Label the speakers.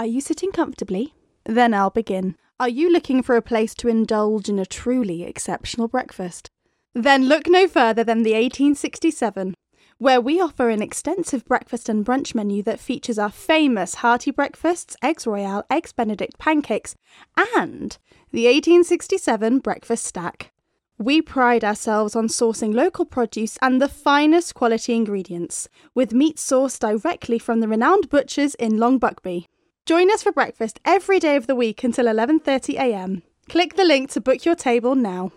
Speaker 1: Are you sitting comfortably? Then I'll begin. Are you looking for a place to indulge in a truly exceptional breakfast? Then look no further than the 1867, where we offer an extensive breakfast and brunch menu that features our famous hearty breakfasts, eggs royale, eggs benedict pancakes, and the 1867 breakfast stack. We pride ourselves on sourcing local produce and the finest quality ingredients, with meat sourced directly from the renowned butchers in Long Buckby. Join us for breakfast every day of the week until 11:30 a.m. Click the link to book your table now.